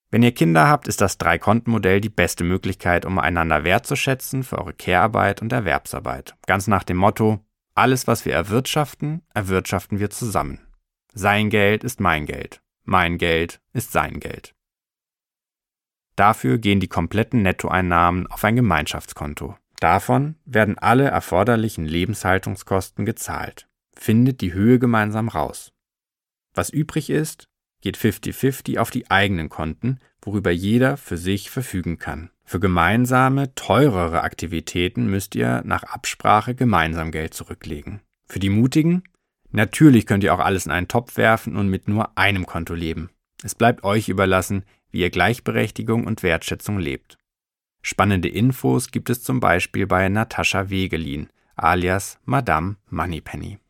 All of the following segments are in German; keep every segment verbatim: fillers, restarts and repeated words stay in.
Wenn ihr Kinder habt, ist das Drei-Konten-Modell die beste Möglichkeit, um einander wertzuschätzen für eure Care-Arbeit und Erwerbsarbeit. Ganz nach dem Motto: Alles, was wir erwirtschaften, erwirtschaften wir zusammen. Sein Geld ist mein Geld. Mein Geld ist sein Geld. Dafür gehen die kompletten Nettoeinnahmen auf ein Gemeinschaftskonto. Davon werden alle erforderlichen Lebenshaltungskosten gezahlt. Findet die Höhe gemeinsam raus. Was übrig ist, geht fünfzig fünfzig auf die eigenen Konten, worüber jeder für sich verfügen kann. Für gemeinsame, teurere Aktivitäten müsst ihr nach Absprache gemeinsam Geld zurücklegen. Für die Mutigen? Natürlich könnt ihr auch alles in einen Topf werfen und mit nur einem Konto leben. Es bleibt euch überlassen, wie ihr Gleichberechtigung und Wertschätzung lebt. Spannende Infos gibt es zum Beispiel bei Natascha Wegelin, alias Madame Moneypenny.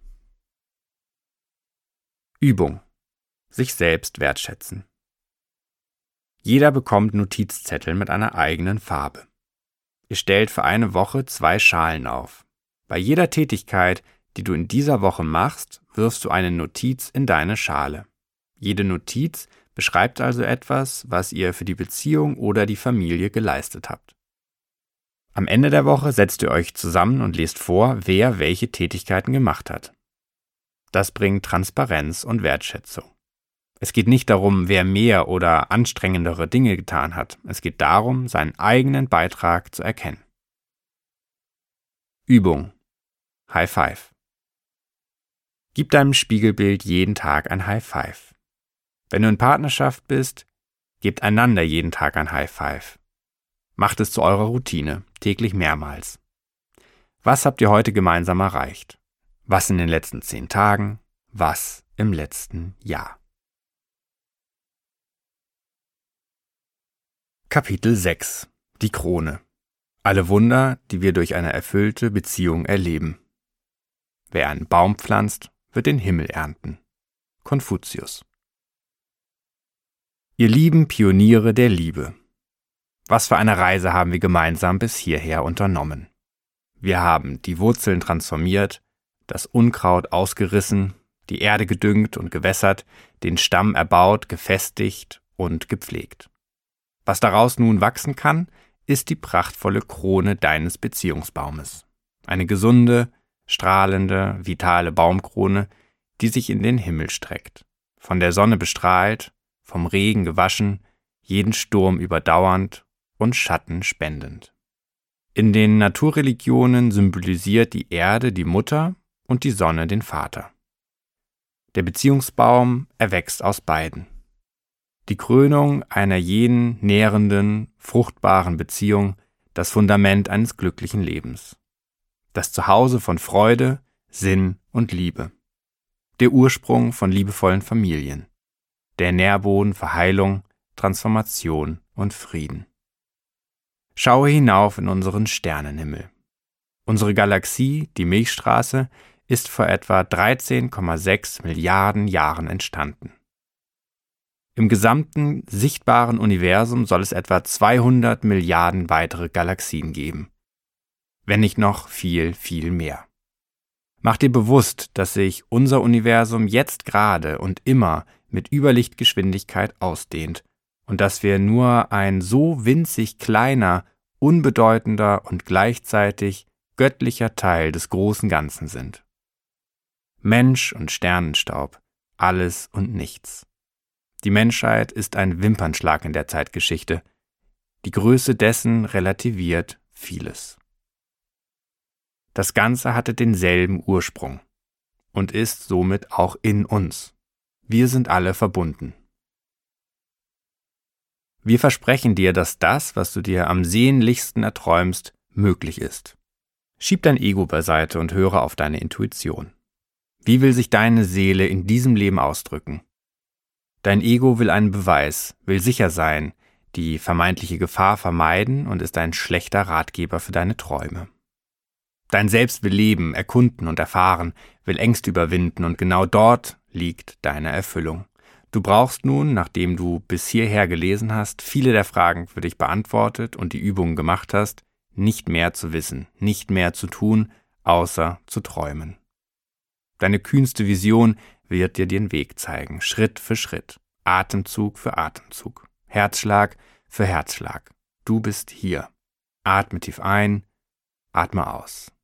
Übung: Sich selbst wertschätzen. Jeder bekommt Notizzettel mit einer eigenen Farbe. Ihr stellt für eine Woche zwei Schalen auf. Bei jeder Tätigkeit, die du in dieser Woche machst, wirfst du eine Notiz in deine Schale. Jede Notiz beschreibt also etwas, was ihr für die Beziehung oder die Familie geleistet habt. Am Ende der Woche setzt ihr euch zusammen und lest vor, wer welche Tätigkeiten gemacht hat. Das bringt Transparenz und Wertschätzung. Es geht nicht darum, wer mehr oder anstrengendere Dinge getan hat. Es geht darum, seinen eigenen Beitrag zu erkennen. Übung: High Five. Gib deinem Spiegelbild jeden Tag ein High Five. Wenn du in Partnerschaft bist, gebt einander jeden Tag ein High Five. Macht es zu eurer Routine, täglich mehrmals. Was habt ihr heute gemeinsam erreicht? Was in den letzten zehn Tagen? Was im letzten Jahr? Kapitel sechs: Die Krone. Alle Wunder, die wir durch eine erfüllte Beziehung erleben. Wer einen Baum pflanzt, wird den Himmel ernten. Konfuzius. Ihr lieben Pioniere der Liebe. Was für eine Reise haben wir gemeinsam bis hierher unternommen. Wir haben die Wurzeln transformiert, das Unkraut ausgerissen, die Erde gedüngt und gewässert, den Stamm erbaut, gefestigt und gepflegt. Was daraus nun wachsen kann, ist die prachtvolle Krone deines Beziehungsbaumes. Eine gesunde, strahlende, vitale Baumkrone, die sich in den Himmel streckt. Von der Sonne bestrahlt, vom Regen gewaschen, jeden Sturm überdauernd und Schatten spendend. In den Naturreligionen symbolisiert die Erde die Mutter und die Sonne den Vater. Der Beziehungsbaum erwächst aus beiden. Die Krönung einer jeden nährenden, fruchtbaren Beziehung, das Fundament eines glücklichen Lebens. Das Zuhause von Freude, Sinn und Liebe. Der Ursprung von liebevollen Familien. Der Nährboden für Heilung, Transformation und Frieden. Schaue hinauf in unseren Sternenhimmel. Unsere Galaxie, die Milchstraße, ist vor etwa dreizehn Komma sechs Milliarden Jahren entstanden. Im gesamten sichtbaren Universum soll es etwa zweihundert Milliarden weitere Galaxien geben. Wenn nicht noch viel, viel mehr. Mach dir bewusst, dass sich unser Universum jetzt gerade und immer mit Überlichtgeschwindigkeit ausdehnt und dass wir nur ein so winzig kleiner, unbedeutender und gleichzeitig göttlicher Teil des großen Ganzen sind. Mensch und Sternenstaub, alles und nichts. Die Menschheit ist ein Wimpernschlag in der Zeitgeschichte. Die Größe dessen relativiert vieles. Das Ganze hatte denselben Ursprung und ist somit auch in uns. Wir sind alle verbunden. Wir versprechen dir, dass das, was du dir am sehnlichsten erträumst, möglich ist. Schieb dein Ego beiseite und höre auf deine Intuition. Wie will sich deine Seele in diesem Leben ausdrücken? Dein Ego will einen Beweis, will sicher sein, die vermeintliche Gefahr vermeiden und ist ein schlechter Ratgeber für deine Träume. Dein Selbst will leben, erkunden und erfahren, will Ängste überwinden und genau dort liegt deine Erfüllung. Du brauchst nun, nachdem du bis hierher gelesen hast, viele der Fragen für dich beantwortet und die Übungen gemacht hast, nicht mehr zu wissen, nicht mehr zu tun, außer zu träumen. Deine kühnste Vision wird dir den Weg zeigen, Schritt für Schritt, Atemzug für Atemzug. Herzschlag für Herzschlag. Du bist hier. Atme tief ein, atme aus.